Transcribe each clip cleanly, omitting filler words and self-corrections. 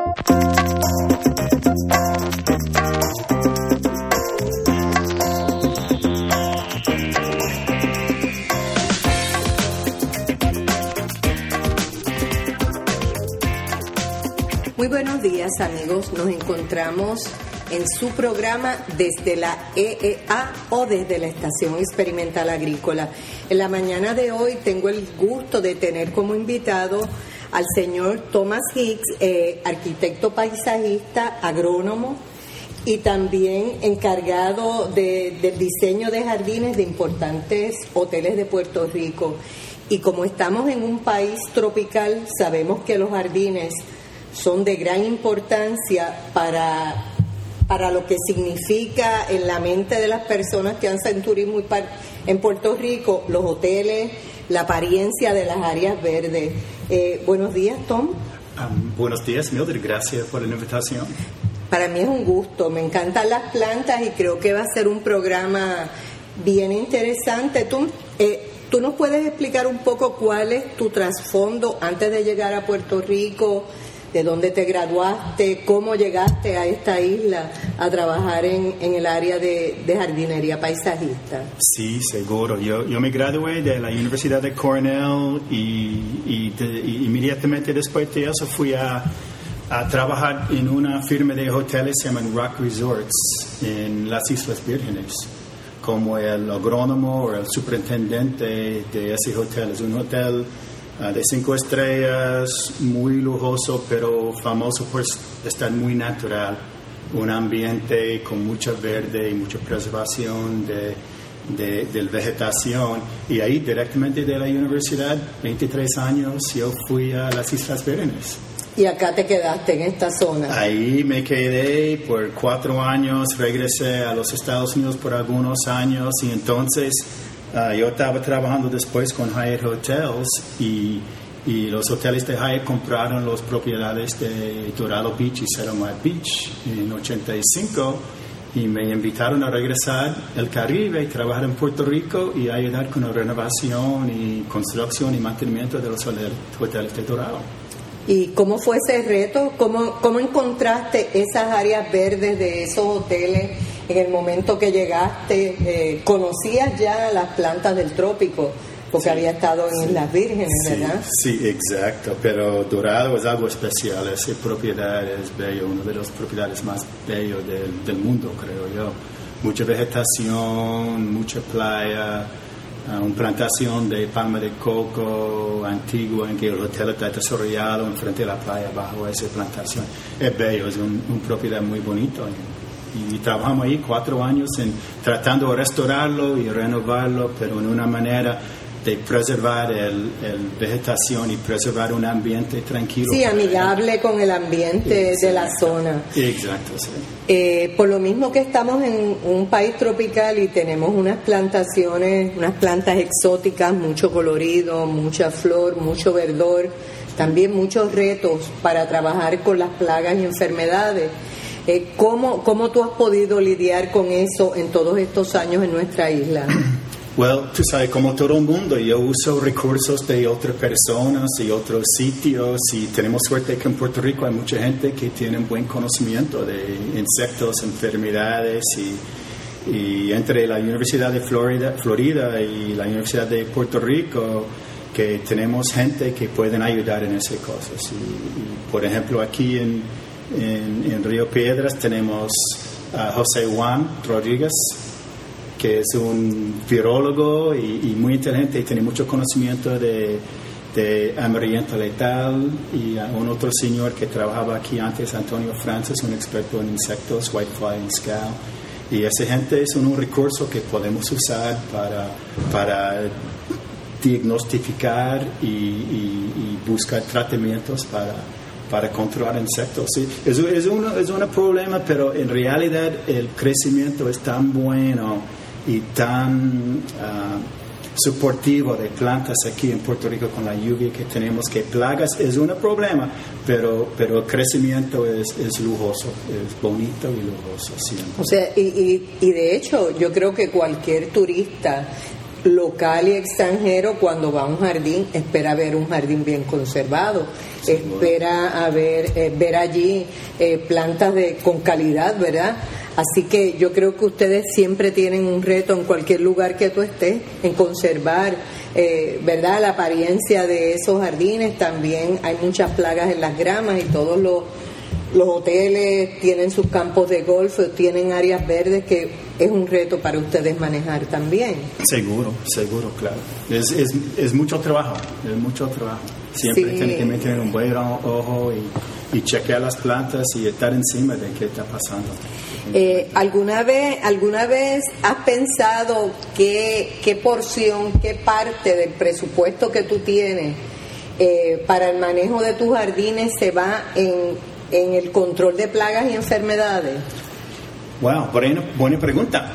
Muy buenos días, amigos. Nos encontramos en su programa desde la EEA o desde la Estación Experimental Agrícola. En la mañana de hoy tengo el gusto de tener como invitado al señor Thomas Hicks, arquitecto paisajista, agrónomo y también encargado del diseño de jardines de importantes hoteles de Puerto Rico. Y como estamos en un país tropical, sabemos que los jardines son de gran importancia para lo que significa en la mente de las personas que hacen turismo en Puerto Rico, los hoteles, la apariencia de las áreas verdes. Buenos días, Tom. Buenos días, Mildred. Gracias por la invitación. Para mí es un gusto. Me encantan las plantas y creo que va a ser un programa bien interesante. ¿Tú nos puedes explicar un poco cuál es tu trasfondo antes de llegar a Puerto Rico? ¿De dónde te graduaste? ¿Cómo llegaste a esta isla a trabajar en el área de jardinería paisajista? Sí, seguro. Yo me gradué de la Universidad de Cornell y inmediatamente después de eso fui a trabajar en una firma de hoteles que se llaman Rock Resorts en las Islas Vírgenes, como el agrónomo o el superintendente de ese hotel. Es un hotel de 5 estrellas, muy lujoso, pero famoso por estar muy natural. Un ambiente con mucho verde y mucha preservación de vegetación. Y ahí, directamente de la universidad, 23 años, yo fui a las Islas Vírgenes. ¿Y acá te quedaste en esta zona? Ahí me quedé por 4 años, regresé a los Estados Unidos por algunos años y entonces yo estaba trabajando después con Hyatt Hotels y los hoteles de Hyatt compraron las propiedades de Dorado Beach y Settlement Beach en 85 y me invitaron a regresar al Caribe y trabajar en Puerto Rico y ayudar con la renovación y construcción y mantenimiento de los hoteles de Dorado. ¿Y cómo fue ese reto? ¿Cómo encontraste esas áreas verdes de esos hoteles en el momento que llegaste? ¿Conocías ya las plantas del trópico? Porque había estado en Islas Vírgenes, ¿verdad? Sí, exacto. Pero Dorado es algo especial. Esa propiedad es bello, una de las propiedades más bellas del mundo, creo yo. Mucha vegetación, mucha playa, una plantación de palma de coco antigua en que el hotel está desarrollado enfrente de la playa bajo esa plantación. Es bello, es una propiedad muy bonita. Y trabajamos ahí 4 años tratando de restaurarlo y renovarlo, pero en una manera de preservar el vegetación y preservar un ambiente tranquilo. Sí, amigable con el ambiente de la zona. Exacto, sí. Por lo mismo que estamos en un país tropical y tenemos unas plantaciones, unas plantas exóticas, mucho colorido, mucha flor, mucho verdor, también muchos retos para trabajar con las plagas y enfermedades. ¿Cómo tú has podido lidiar con eso en todos estos años en nuestra isla? Well, tú sabes, como todo el mundo, yo uso recursos de otras personas y otros sitios y tenemos suerte que en Puerto Rico hay mucha gente que tiene un buen conocimiento de insectos, enfermedades y entre la Universidad de Florida y la Universidad de Puerto Rico que tenemos gente que pueden ayudar en esas cosas. Y por ejemplo, aquí en Río Piedras tenemos a José Juan Rodríguez, que es un virólogo y muy inteligente y tiene mucho conocimiento de amarillento letal, y un otro señor que trabajaba aquí antes, Antonio Francis, un experto en insectos, whitefly y scow. Y esa gente es un recurso que podemos usar para diagnosticar y buscar tratamientos para controlar insectos. Sí, es un problema, pero en realidad el crecimiento es tan bueno y tan soportivo de plantas aquí en Puerto Rico con la lluvia que tenemos, que plagas es un problema, pero el crecimiento es lujoso, es bonito y lujoso siempre. O sea, y de hecho yo creo que cualquier turista local y extranjero, cuando va a un jardín, espera ver un jardín bien conservado, espera ver allí plantas con calidad, ¿verdad? Así que yo creo que ustedes siempre tienen un reto en cualquier lugar que tú estés, en conservar, ¿verdad?, la apariencia de esos jardines. También hay muchas plagas en las gramas y todos los hoteles tienen sus campos de golf, tienen áreas verdes, que es un reto para ustedes manejar también. Seguro, claro. Es mucho trabajo, Siempre tienen que mantener un buen ojo y chequear las plantas y estar encima de qué está pasando. ¿Alguna vez has pensado qué porción, qué parte del presupuesto que tú tienes para el manejo de tus jardines se va en el control de plagas y enfermedades? Wow, buena pregunta.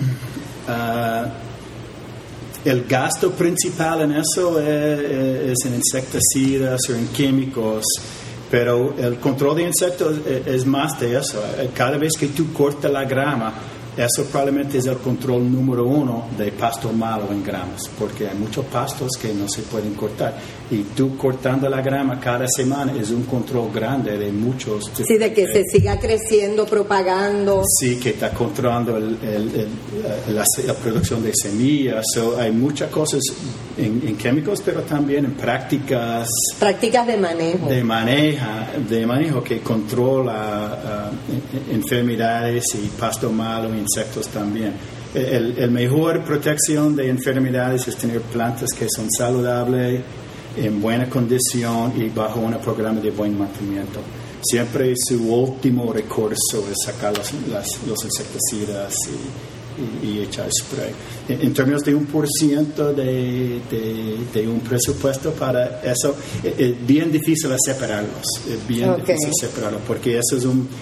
El gasto principal en eso es en insecticidas o en químicos, pero el control de insectos es más de eso. Cada vez que tú cortas la grama, eso probablemente es el control número 1 de pasto malo en gramas, porque hay muchos pastos que no se pueden cortar. Y tú cortando la grama cada semana es un control grande de muchos. Sí, de que se siga creciendo, propagando. Sí, que está controlando la producción de semillas. Hay muchas cosas en químicos, pero también en prácticas de manejo. De manejo que controla enfermedades y pasto malo, insectos también. El mejor protección de enfermedades es tener plantas que son saludables, en buena condición y bajo un programa de buen mantenimiento. Siempre su último recurso es sacar los insecticidas y echar spray. En términos de 1% de un presupuesto para eso, es bien difícil separarlos. Difícil separarlos, porque eso es un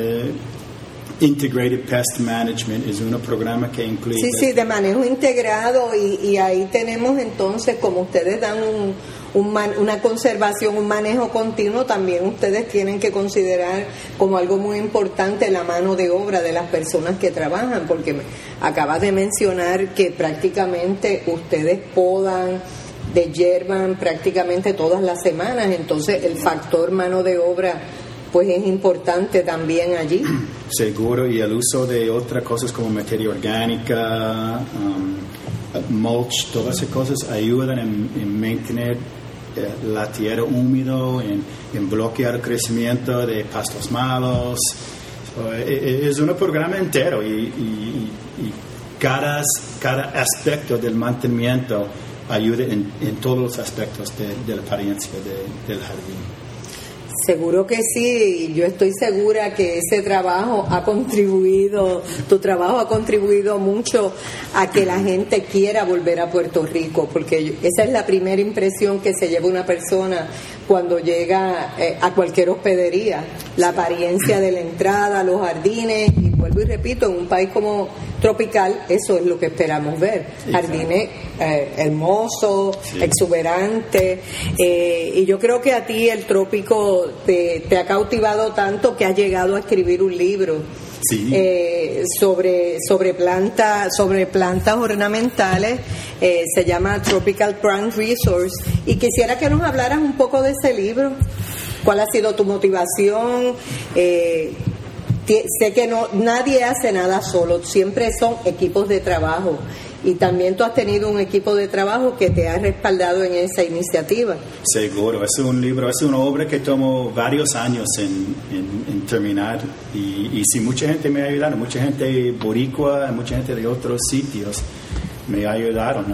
Integrated Pest Management, es un programa que incluye... Sí, de manejo integrado, y ahí tenemos entonces, como ustedes dan una conservación, un manejo continuo, también ustedes tienen que considerar como algo muy importante la mano de obra de las personas que trabajan, porque acabas de mencionar que prácticamente ustedes podan, deshiervan prácticamente todas las semanas, entonces el factor mano de obra pues es importante también allí. Seguro, y el uso de otras cosas como materia orgánica, mulch, todas esas cosas ayudan en mantener la tierra húmedo, en bloquear el crecimiento de pastos malos. Es un programa entero y cada aspecto del mantenimiento ayuda en todos los aspectos de la apariencia del jardín. Seguro que sí, yo estoy segura que ese trabajo tu trabajo ha contribuido mucho a que la gente quiera volver a Puerto Rico, porque esa es la primera impresión que se lleva una persona cuando llega a cualquier hospedería, la apariencia de la entrada, los jardines, y vuelvo y repito, en un país como tropical, eso es lo que esperamos ver, jardines hermosos, exuberantes, y yo creo que a ti el trópico te ha cautivado tanto que has llegado a escribir un libro sobre plantas ornamentales, se llama Tropical Plant Resource, y quisiera que nos hablaras un poco de ese libro. ¿Cuál ha sido tu motivación? Sé que nadie hace nada solo, siempre son equipos de trabajo, y también tú has tenido un equipo de trabajo que te ha respaldado en esa iniciativa. Seguro, es un libro, es una obra que tomó varios años en terminar, y sí, mucha gente me ha ayudado, mucha gente boricua, mucha gente de otros sitios me ayudaron.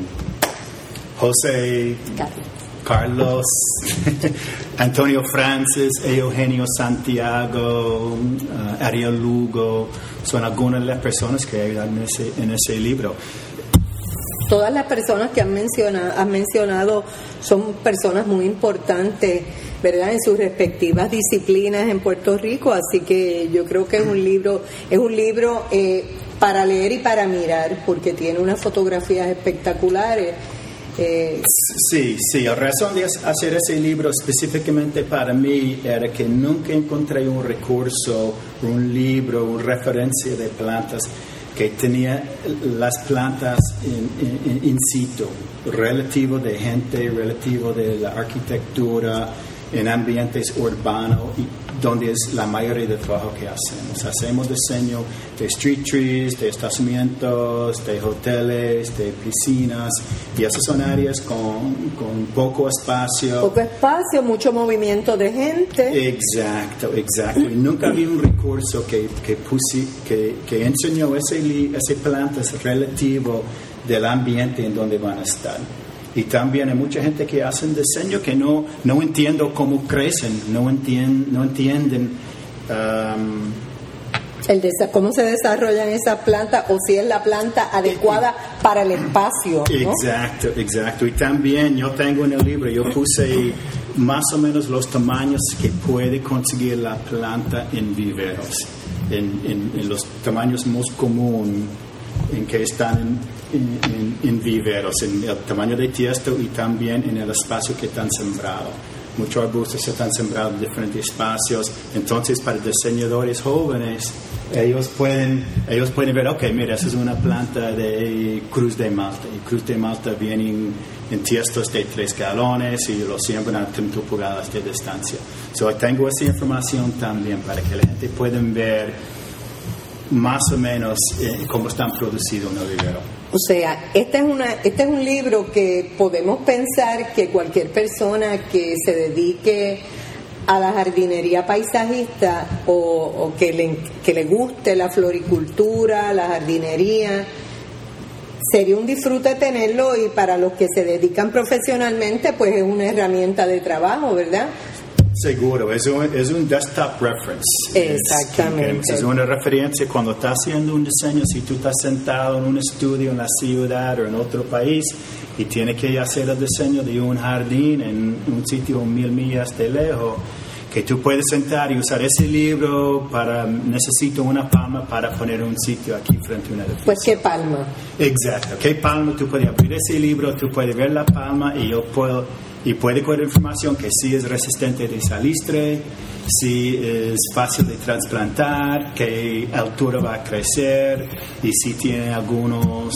José, Carlos, Antonio Francis, Eugenio Santiago, Ariel Lugo, son algunas de las personas que ayudan en ese libro. Todas las personas que has mencionado son personas muy importantes, ¿verdad?, en sus respectivas disciplinas en Puerto Rico, así que yo creo que es un libro para leer y para mirar, porque tiene unas fotografías espectaculares. Sí, la razón de hacer ese libro específicamente para mí era que nunca encontré un recurso, un libro, una referencia de plantas que tenía las plantas in situ, relativo de gente, relativo de la arquitectura, en ambientes urbanos, donde es la mayoría del trabajo que hacemos. Hacemos diseño de street trees, de estacionamientos, de hoteles, de piscinas, y esas son áreas con poco espacio. Poco espacio, mucho movimiento de gente. Exacto. Y nunca había un recurso que enseñó ese plantas relativo del ambiente en donde van a estar. Y también hay mucha gente que hace diseño que no entiendo cómo crecen, no entienden cómo se desarrollan esas plantas o si es la planta adecuada para el espacio, ¿no? Exacto. Y también yo tengo en el libro, yo puse más o menos los tamaños que puede conseguir la planta en viveros, en los tamaños más comunes en que están en viveros, en el tamaño de tiesto y también en el espacio que están sembrados. Muchos arbustos están sembrados en diferentes espacios, entonces para diseñadores jóvenes ellos pueden ver, ok, mira, esa es una planta de Cruz de Malta, y Cruz de Malta vienen en tiestos de 3 galones y lo siembran a 30 pulgadas de distancia. Tengo esa información también para que la gente pueda ver más o menos cómo están producidos en el vivero. O sea, este es un libro que podemos pensar que cualquier persona que se dedique a la jardinería paisajista o que le guste la floricultura, la jardinería, sería un disfrute tenerlo, y para los que se dedican profesionalmente, pues es una herramienta de trabajo, ¿verdad? Seguro, es un desktop reference. Exactamente. Es una referencia cuando estás haciendo un diseño. Si tú estás sentado en un estudio en la ciudad o en otro país y tienes que hacer el diseño de un jardín en un sitio 1000 millas de lejos, que tú puedes sentar y usar ese libro necesito una palma para poner un sitio aquí frente a un edificio. Pues, ¿qué palma? Exacto, ¿qué palma? Tú puedes abrir ese libro, tú puedes ver la palma y puede coger información que si es resistente de salistre, si es fácil de trasplantar, qué altura va a crecer y si tiene algunos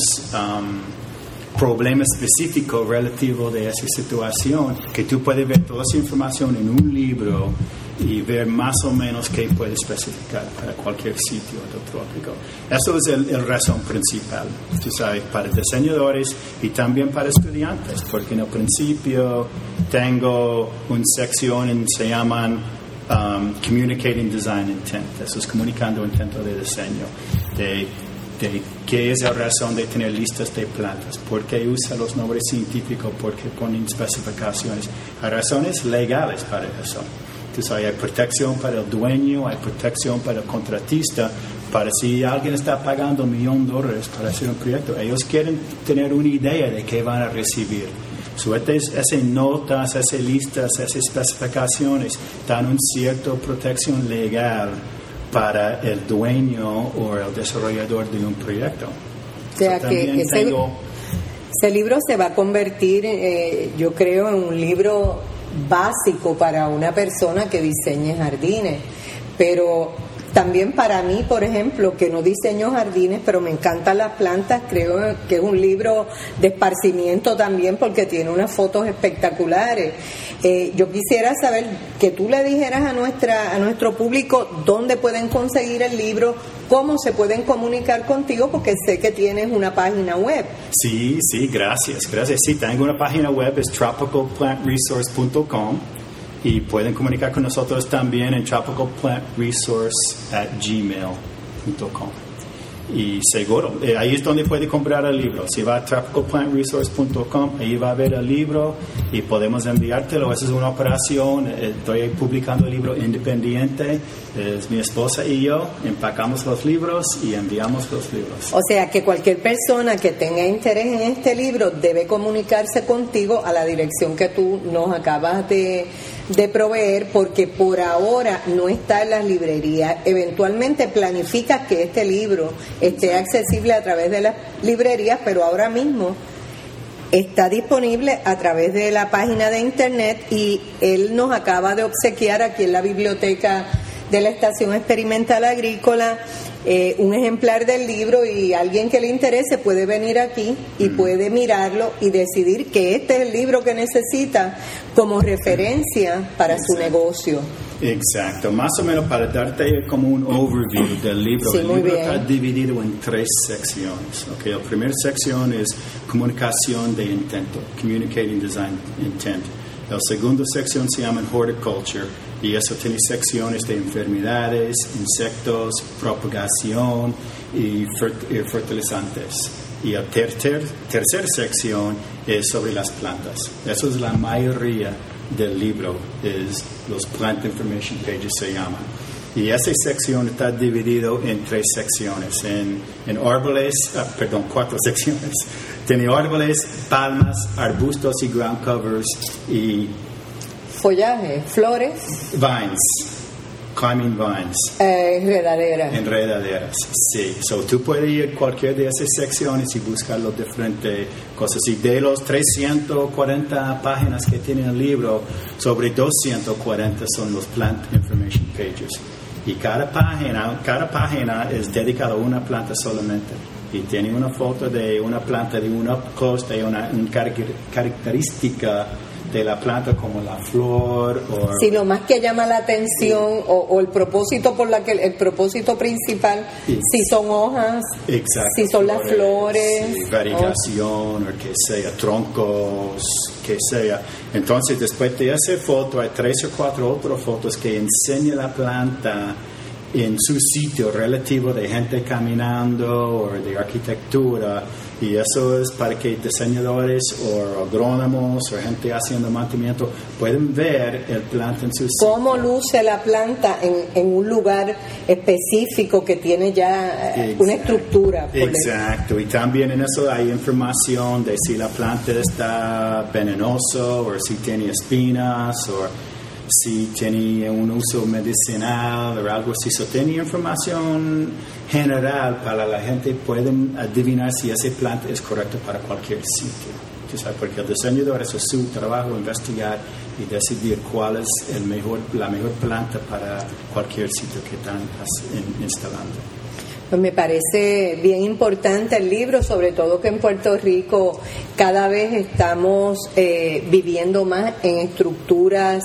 problemas específicos relativos de esa situación, que tú puedes ver toda esa información en un libro y ver más o menos qué puede especificar para cualquier sitio trópico. Eso es el razón principal, tú sabes, para diseñadores y también para estudiantes, porque en el principio tengo una sección se llaman Communicating Design Intent, eso es comunicando intento de diseño, de qué es la razón de tener listas de plantas, por qué usa los nombres científicos, por qué ponen especificaciones. Hay razones legales para eso. Entonces hay protección para el dueño, hay protección para el contratista, para si alguien está pagando $1 millón para hacer un proyecto, ellos quieren tener una idea de qué van a recibir. Esas notas, esas listas, esas especificaciones dan una cierta protección legal para el dueño o el desarrollador de un proyecto. O sea que ese libro se va a convertir, yo creo, en un libro básico para una persona que diseñe jardines, pero también para mí, por ejemplo, que no diseño jardines, pero me encantan las plantas, creo que es un libro de esparcimiento también, porque tiene unas fotos espectaculares. Yo quisiera saber que tú le dijeras a nuestro público dónde pueden conseguir el libro, cómo se pueden comunicar contigo, porque sé que tienes una página web. Sí, gracias. Sí, tengo una página web, es tropicalplantresource.com. Y pueden comunicar con nosotros también en tropicalplantresource@gmail.com. Y seguro, ahí es donde puede comprar el libro. Si va a tropicalplantresource.com, ahí va a ver el libro y podemos enviártelo. Esa es una operación. Estoy publicando el libro independiente. Es mi esposa y yo. Empacamos los libros y enviamos los libros. O sea que cualquier persona que tenga interés en este libro debe comunicarse contigo a la dirección que tú nos acabas de proveer, porque por ahora no está en las librerías. Eventualmente planificas que este libro esté accesible a través de las librerías, pero ahora mismo está disponible a través de la página de internet, y él nos acaba de obsequiar aquí en la biblioteca de la Estación Experimental Agrícola un ejemplar del libro, y alguien que le interese puede venir aquí y puede mirarlo y decidir que este es el libro que necesita como referencia para su negocio. Exacto, más o menos para darte como un overview del libro. Sí, el muy libro bien. está dividido en 3 secciones. Okay, la primera sección es comunicación de intento, Communicating Design Intent. La segunda sección se llama Horticulture, y eso tiene secciones de enfermedades, insectos, propagación y fertilizantes. Y la tercera sección es sobre las plantas. Eso es la mayoría del libro, es los Plant Information Pages se llaman. Y esa sección está dividido en 3 secciones, en árboles, 4 secciones. Tiene árboles, palmas, arbustos y ground covers y Follaje, flores, vines, climbing vines. Enredaderas, sí. So, tú puedes ir a cualquier de esas secciones y buscar las diferentes cosas. Y de los 340 páginas que tiene el libro, sobre 240 son los Plant Information Pages. Y cada página es dedicada a una planta solamente. Y tiene una foto de una planta de una costa y una característica de la planta, como la flor o sí, lo más que llama la atención, o el propósito el propósito principal, si son hojas, exacto, si son las flores, sí, variegación, o que sea, troncos, que sea. Entonces, después de esa foto hay 3 o 4 otras fotos que enseñan la planta en su sitio relativo, de gente caminando o de arquitectura, y eso es para que diseñadores o agrónomos o gente haciendo mantenimiento pueden ver el planta en su sitio. Cómo luce la planta en un lugar específico que tiene ya una estructura. Exacto, y también en eso hay información de si la planta está venenosa o si tiene espinas o si tiene un uso medicinal o algo así. So, tiene información general para la gente pueden adivinar si esa planta es correcta para cualquier sitio. Porque el diseñador, eso es su trabajo, investigar y decidir cuál es la mejor planta para cualquier sitio que están instalando. Pues me parece bien importante el libro, sobre todo que en Puerto Rico cada vez estamos viviendo más en estructuras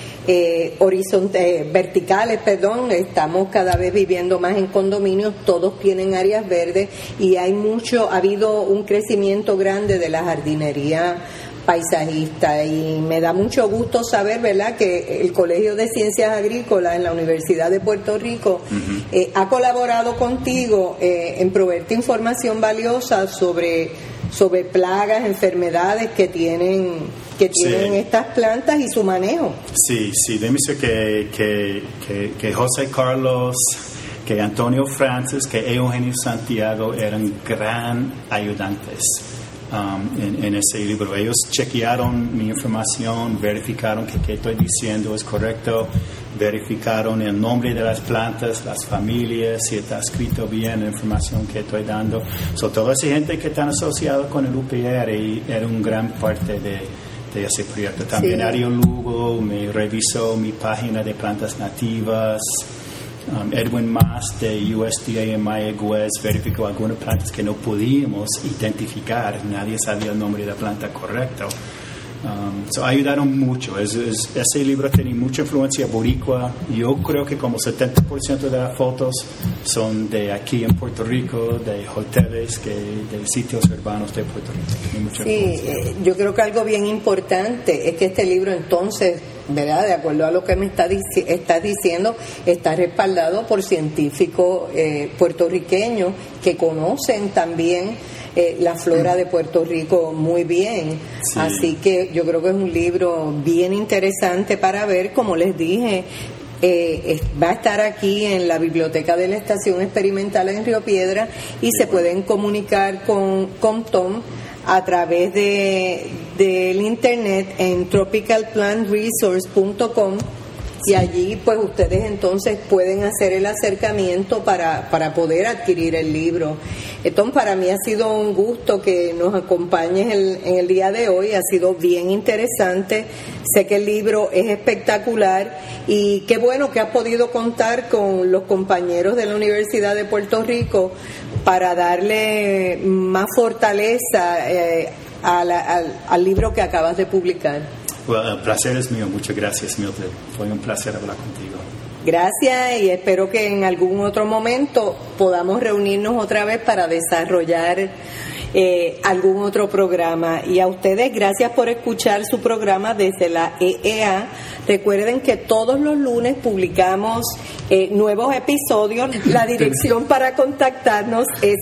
verticales, estamos cada vez viviendo más en condominios, todos tienen áreas verdes y ha habido un crecimiento grande de la jardinería paisajista, y me da mucho gusto saber, ¿verdad?, que el Colegio de Ciencias Agrícolas en la Universidad de Puerto Rico ha colaborado contigo en proveerte información valiosa sobre plagas, enfermedades que tienen estas plantas y su manejo. Sí, déjame decir que José Carlos, que Antonio Francis, que Eugenio Santiago eran gran ayudantes en ese libro. Ellos chequearon mi información, verificaron que estoy diciendo es correcto, verificaron el nombre de las plantas, las familias, si está escrito bien la información que estoy dando. Toda esa gente que está asociada con el UPR era una gran parte de ese proyecto. También Ario Lugo me revisó mi página de plantas nativas. Edwin Mas de USDA en Mayagüez verificó algunas plantas que no podíamos identificar, nadie sabía el nombre de la planta correcto. Ayudaron mucho. Ese libro tiene mucha influencia boricua. Yo creo que como 70% de las fotos son de aquí en Puerto Rico, de hoteles, de sitios urbanos de Puerto Rico. Sí, yo creo que algo bien importante es que este libro, entonces, ¿verdad?, de acuerdo a lo que me estás diciendo, está respaldado por científicos puertorriqueños que conocen también la flora de Puerto Rico muy bien. Sí. Así que yo creo que es un libro bien interesante para ver. Como les dije, va a estar aquí en la biblioteca de la Estación Experimental en Río Piedra, y se pueden comunicar con Tom a través del internet en tropicalplantresource.com. Y allí pues ustedes entonces pueden hacer el acercamiento para poder adquirir el libro. Entonces para mí ha sido un gusto que nos acompañes en el día de hoy, ha sido bien interesante, sé que el libro es espectacular y qué bueno que has podido contar con los compañeros de la Universidad de Puerto Rico para darle más fortaleza al libro que acabas de publicar. Well, el placer es mío, muchas gracias, Mildred. Fue un placer hablar contigo. Gracias y espero que en algún otro momento podamos reunirnos otra vez para desarrollar algún otro programa. Y a ustedes, gracias por escuchar su programa desde la EEA. Recuerden que todos los lunes publicamos nuevos episodios. La dirección para contactarnos es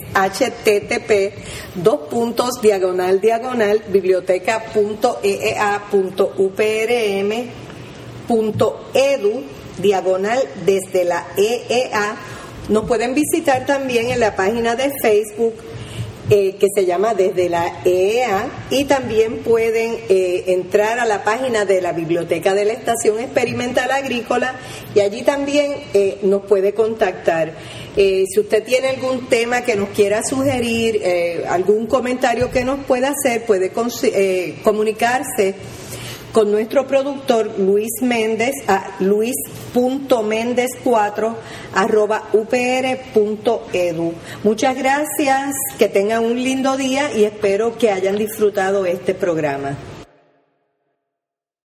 http://biblioteca.eea.uprm.edu desde la EEA. Nos pueden visitar también en la página de Facebook que se llama Desde la EEA, y también pueden entrar a la página de la Biblioteca de la Estación Experimental Agrícola y allí también nos puede contactar. Si usted tiene algún tema que nos quiera sugerir, algún comentario que nos pueda hacer, puede comunicarse con nuestro productor Luis Méndez a luis.mendez4@upr.edu. Muchas gracias, que tengan un lindo día y espero que hayan disfrutado este programa.